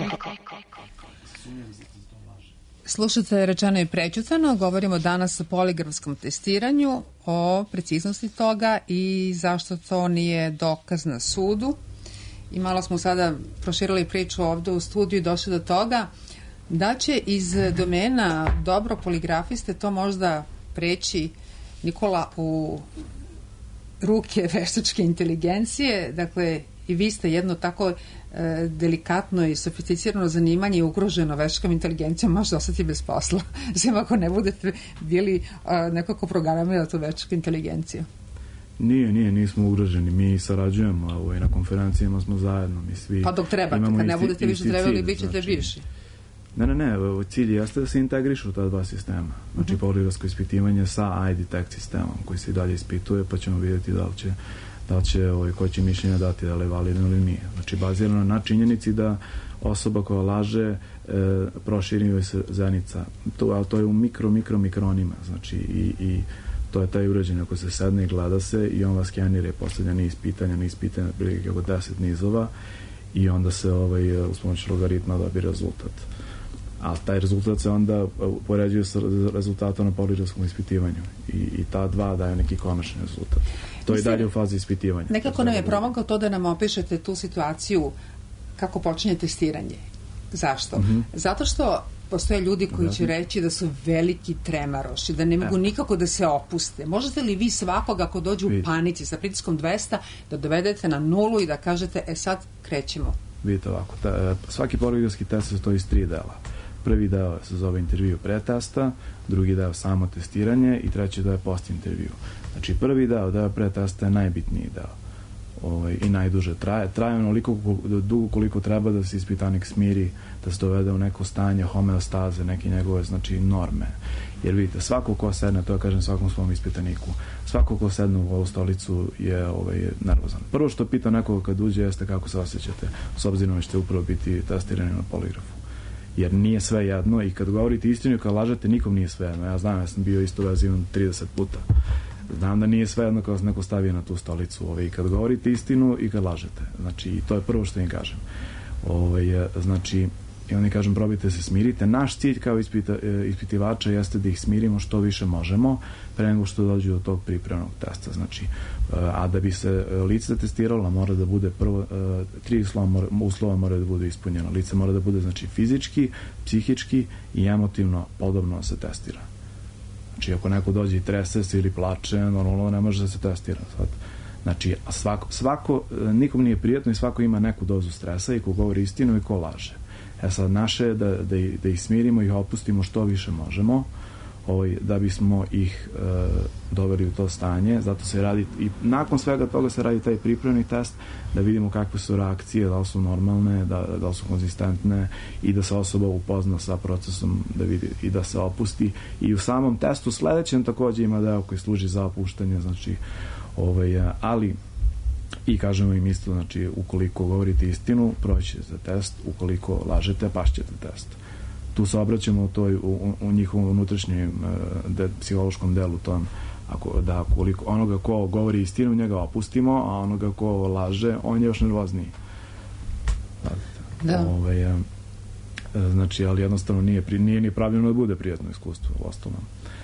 Slušate Rečeno i prećutano, govorimo danas o poligrafskom testiranju, o preciznosti toga i zašto to nije dokaz na sudu. I malo smo sada proširili priču ovde u studiju i došli do toga da će iz domena dobro poligrafiste to možda preći, Nikola, u ruke veštačke inteligencije. Dakle, i vi ste jedno tako delikatno i sofisticirano zanimanje i ugroženo veštačkom inteligencijom, možda ostati bez posla. Svim ako ne budete bili neko ko programira tu veštačku inteligenciju. Nismo ugroženi. Mi sarađujemo, na konferencijama smo zajedno. Mi svi pa dok trebate, kad ne budete više trebali, bit ćete viši. Ne, cilj jeste da se integrišu ta dva sistema. Znači, poligrafsko ispitivanje sa iDetect sistemom koji se i dalje ispituje, pa ćemo vidjeti da li će ko će mišljenja dati, da li je validno ili nije. Znači, bazirano na činjenici da osoba koja laže proširi joj se zenica. To je u mikronima. Znači, i to je taj uređaj ako se sedne i gleda se i on vas skenira i postavlja niz pitanja, prilike oko 10 nizova i onda se uz pomoć logaritma dobije rezultat. A taj rezultat se onda poređuje sa rezultatom na poligrafskom ispitivanju i ta dva daju neki konačni rezultat. To je dalje u fazi ispitivanja. Nekako nam je promoglo to da nam opišete tu situaciju kako počinje testiranje. Zašto? Zato što postoje ljudi koji će reći da su veliki tremaroši, da ne mogu nikako da se opuste. Možete li vi svakoga ako dođe u panici sa pritiskom 200 da dovedete na nulu i da kažete sad krećemo? Vidite ovako, svaki poligrafski test se stoji iz 3 dela. Prvi deo se zove intervju pretesta, drugi deo samo testiranje i treći deo je post intervju. Znači prvi deo pretesta je najbitniji deo i najduže traje. Traje onoliko dugo koliko treba da se ispitanik smiri, da se dovede u neko stanje homeostaze, neke njegove norme. Jer vidite, svako ko sedne, to ja kažem svakom svom ispitaniku, svako ko sedne u ovu stolicu je nervozan. Prvo što pita nekoga kad uđe jeste kako se osjećate, s obzirom da ćete upravo biti testirani na poligrafu. Jer nije sve jedno i kad govorite istinu i kad lažete, nikom nije sve jedno. Ja znam, ja sam bio isto vezivan 30 puta. Znam da nije sve jedno kada se neko stavi na tu stolicu i kad govorite istinu i kad lažete. Znači, to je prvo što im kažem. Znači, i oni kažem, probajte se smirite. Naš cilj kao ispitivača jeste da ih smirimo što više možemo pre nego što dođu do tog pripremnog testa. Znači, a da bi se lice testiralo, mora da bude prvo 3 uslova mora da bude ispunjeno. Lice mora da bude, znači, fizički, psihički i emotivno podobno se testira. Znači, ako neko dođe i trese se ili plače, normalno ne može da se testira. Znači, nikom nije prijatno i svako ima neku dozu stresa i ko govori istinu i ko laže. Sad, naše je da ih smirimo i opustimo što više možemo, da bismo ih doveli u to stanje. Zato se radi, i nakon svega toga se radi taj pripremni test, da vidimo kakve su reakcije, da li su normalne, da li su konzistentne i da se osoba upozna sa procesom, da vidi i da se opusti. I u samom testu sledećem takođe ima deo koji služi za opuštanje, znači, ali i kažemo im isto, znači, ukoliko govorite istinu, proći ćete test, ukoliko lažete, pašćete test. Tu se obraćamo u njihovom unutrašnjem psihološkom delu tom, da koliko onoga ko govori istinu, njega opustimo, a onoga ko laže, on je još nervozniji. Da. Znači, ali jednostavno nije ni pravilno da bude prijatno iskustvo u ostalom.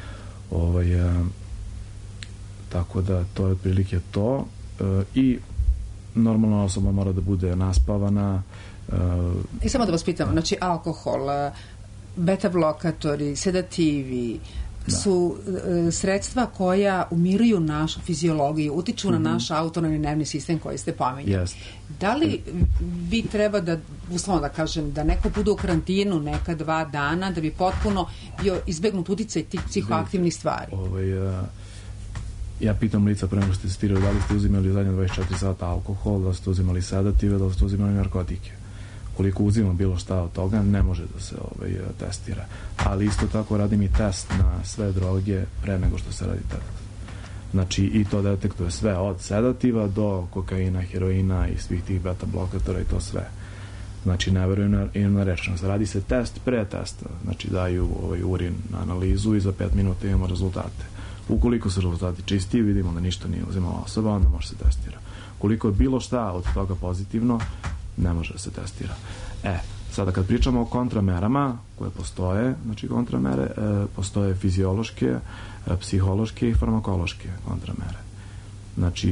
Tako da to je otprilike to. I normalna osoba mora da bude naspavana. I samo da vas pitam, znači alkohol, beta blokatori, sedativi, su sredstva koja umiruju našu fiziologiju, utiču na naš autonomni nervni sistem koji ste pominjali. Da li vi treba da, uslovno da kažem, da neko bude u karantinu neka 2 dana da bi potpuno bio izbegnut uticaj tih psihoaktivnih stvari? Ja pitam lica pre nego što ste testirali, da li ste uzimali u zadnje 24 sata alkohol, da li ste uzimali sedative, da li ste uzimali narkotike. Koliko uzimam bilo šta od toga, ne može da se testira. Ali isto tako radim i test na sve droge pre nego što se radi test. Znači, i to detektuje sve od sedativa do kokaina, heroina i svih tih beta blokatora i to sve. Znači, ne verujem na rečenost. Radi se test pre testa. Znači, daju urin na analizu i za 5 minuta imamo rezultate. Ukoliko su rezultati čisti, vidimo da ništa nije uzimala osoba, onda može se testira. Koliko je bilo šta od toga pozitivno, ne može da se testira. Sada kad pričamo o kontramerama koje postoje, znači kontramere, postoje fiziološke, psihološke i farmakološke kontramere. Znači,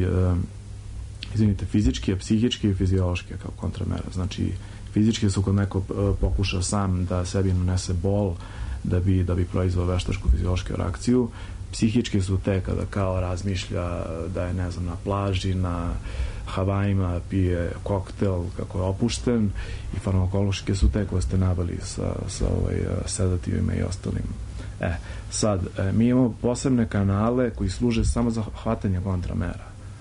fizičke, psihičke i fiziološke kao kontramere. Znači, fizičke su kod neko pokuša sam da sebi nanese bol da bi proizvao veštačku fiziološku reakciju. Psihičke su te kada kao razmišlja da je, ne znam, na plaži, na Havajima, pije koktel kako je opušten, i farmakološke su te koje ste naveli sa sedativima i ostalim. Sad, mi imamo posebne kanale koji služe samo za hvatanje kontramera.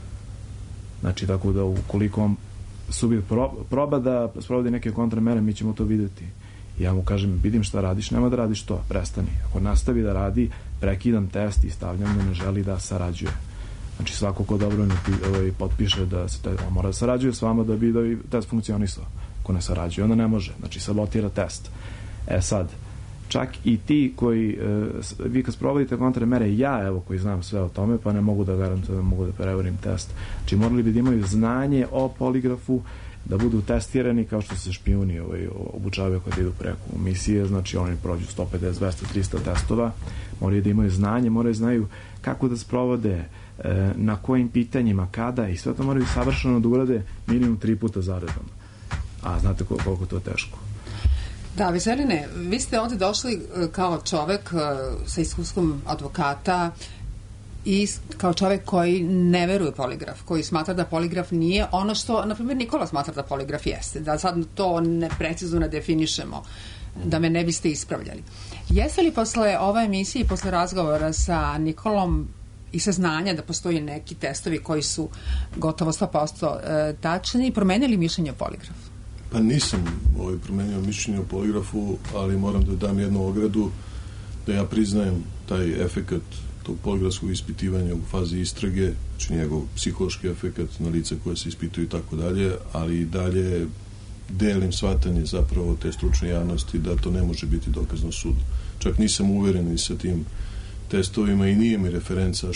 Znači, tako da ukoliko vam subjekt proba da sprovodi neke kontramere, mi ćemo to videti. Ja mu kažem, vidim šta radiš, nema da radiš to, prestani. Ako nastavi da radi, prekidam test i stavljam da ne želi da sarađuje. Znači, svako ko dobro potpiše da se on mora da sarađuje s vama da bi test funkcionisao. Ako ne sarađuje, onda ne može. Znači, sabotira test. Sad, čak i ti koji, vi kad sprovodite kontramere, ja, koji znam sve o tome, pa ne mogu da garantujem, mogu da preverim test. Znači, morali bi da imaju znanje o poligrafu, da budu testirani kao što se špijuni obučavaju kad idu preko misije, znači oni prođu 150, 200, 300 testova, moraju da imaju znanje, moraju znaju kako da sprovode, na kojim pitanjima, kada, i sve to moraju savršeno da urade minimum 3 puta za redom. A znate koliko to je teško. Da, Veseline, vi ste ovde došli kao čovek sa iskustvom advokata i kao čovek koji ne veruje poligraf, koji smatra da poligraf nije ono što, na primjer, Nikola smatra da poligraf jeste, da sad to precizno ne definišemo, da me ne biste ispravljali. Jeste li posle ove emisije i posle razgovora sa Nikolom i saznanja da postoji neki testovi koji su gotovo 100% tačni, promenili mišljenje o poligrafu? Pa nisam promenio mišljenje o poligrafu, ali moram da dam jednu ogradu, da ja priznajem taj efekat tog poligrafskog ispitivanja u fazi istrage, znači njegov psihološki efekat na lica koje se ispituju i tako dalje, ali i dalje delim shvatanje zapravo te stručne javnosti da to ne može biti dokazno sudu. Čak nisam uveren i sa tim testovima i nije mi referenca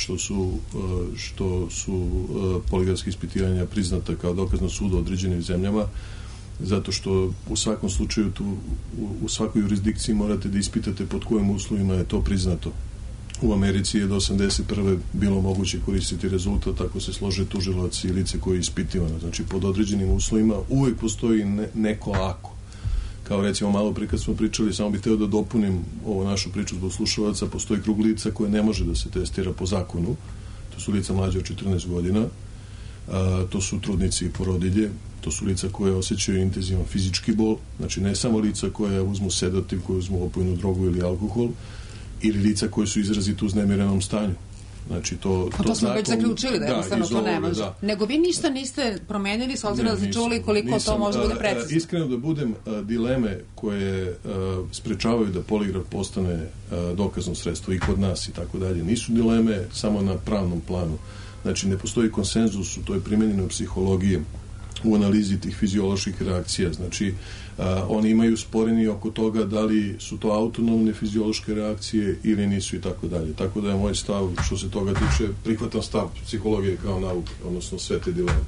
što su poligrafske ispitivanja priznata kao dokazno sudu u određenim zemljama, zato što u svakom slučaju u svakoj jurisdikciji morate da ispitate pod kojim uslovima je to priznato. U Americi je do 81. bilo moguće koristiti rezultat ako se slože tužilac i lice koje je ispitivano. Znači, pod određenim uslovima uvek postoji neko ako. Kao recimo malo pre kad smo pričali, samo bih hteo da dopunim ovu našu priču zbog slušalaca, postoji krug lica koje ne može da se testira po zakonu. To su lica mlađe od 14 godina, to su trudnici i porodilje, to su lica koje osjećaju intenzivan fizički bol, znači ne samo lica koje uzmu sedativ, koje uzmu opojnu drogu ili alkohol, ili lica koje su izrazito u uznemirenom stanju. Znači, to smo već zaključili da jednostavno to ne može. Nego vi ništa niste promenili s obzirom da ste čuli koliko to može bude precizno. Iskreno da budem, dileme koje sprečavaju da poligraf postane dokazno sredstvo i kod nas i tako dalje, nisu dileme samo na pravnom planu. Znači, ne postoji konsenzus u toj primenjenoj psihologiji u analizi tih fizioloških reakcija. Znači, oni imaju sporeni oko toga da li su to autonomne fiziološke reakcije ili nisu i tako dalje. Tako da je moj stav, što se toga tiče, prihvatam stav psihologije kao nauke, odnosno sve te dileme.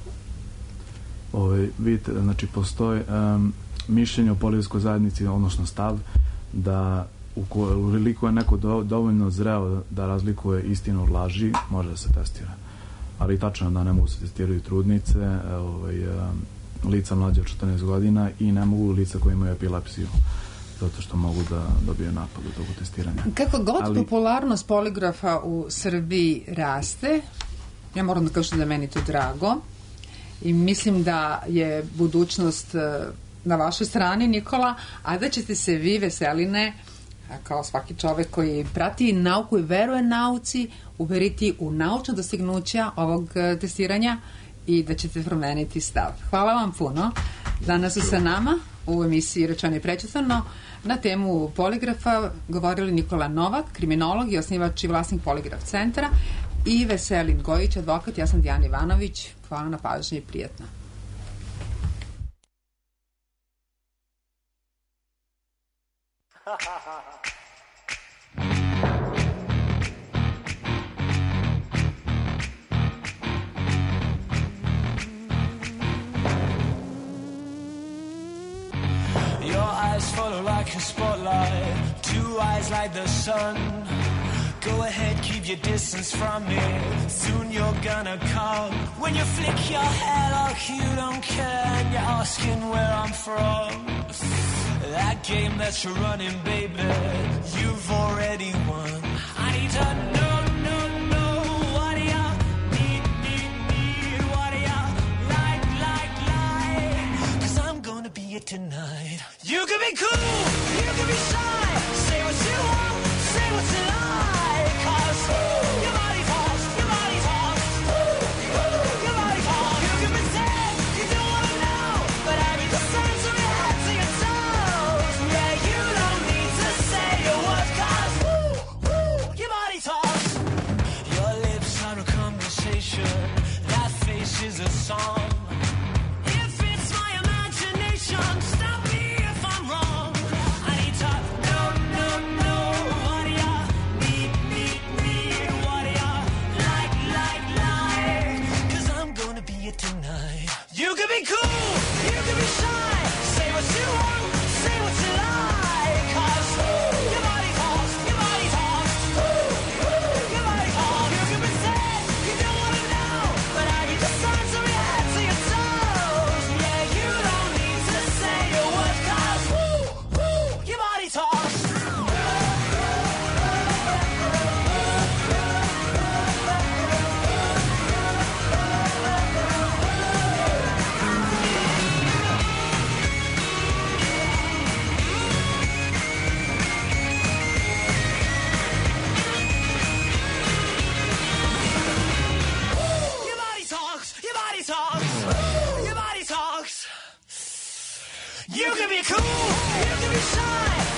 Vidite, znači, postoje mišljenje o poligrafskoj zajednici, odnosno stav da ukoliko je neko dovoljno zreo da razlikuje istinu od laži, može da se testira. Ali tačno da ne mogu se testiraju trudnice, lica mlađe od 14 godina i ne mogu lica koje imaju epilepsiju. zato što mogu da dobije napad od toga testiranja. Kako god popularnost poligrafa u Srbiji raste, ja moram da kažem da je meni to drago i mislim da je budućnost na vašoj strani, Nikola, a da ćete se vi, Veseline, kao svaki čovek koji prati nauku i veruje nauci, uveriti u naučna dostignuća ovog testiranja i da ćete promeniti stav. Hvala vam puno. Danas su sa nama u emisiji Rečeno i prećutano na temu poligrafa govorili Nikola Novak, kriminolog i osnivač i vlasnik Poligraf centra, i Veselin Gojić, advokat. Ja sam Dijana Ivanović. Hvala na pažnji i prijatno. Your eyes follow like a spotlight, two eyes like the sun. Go ahead, keep your distance from me. Soon you're gonna come. When you flick your hair like you don't care, and you're asking where I'm from. That game that you're running, baby, you've already won. I need to know, what do ya need, what do ya like, 'cause I'm gonna be it tonight. You can be cool, you can be shy, say what you want, say what you like, 'cause your body talks, your body talks, your body talks. You can pretend you don't wanna know, but every sense of your head to your toes, yeah, you don't need to say your words, 'cause your body talks. Your lips are a conversation, that face is a song. If it's my imagination, stop me if I'm wrong. I need to know, what do ya need, what do ya like, 'cause I'm gonna be it tonight. You can be cool, you can be shy, say what you want, say what you like, 'cause your body talks, your body talks, your body talks. You can pretend you don't wanna know, but I read the signs of your head to your toes, yeah, you don't need to say your words, 'cause your body talks. Your body talks, your body talks, your body talks. You can be cool, you can be shy,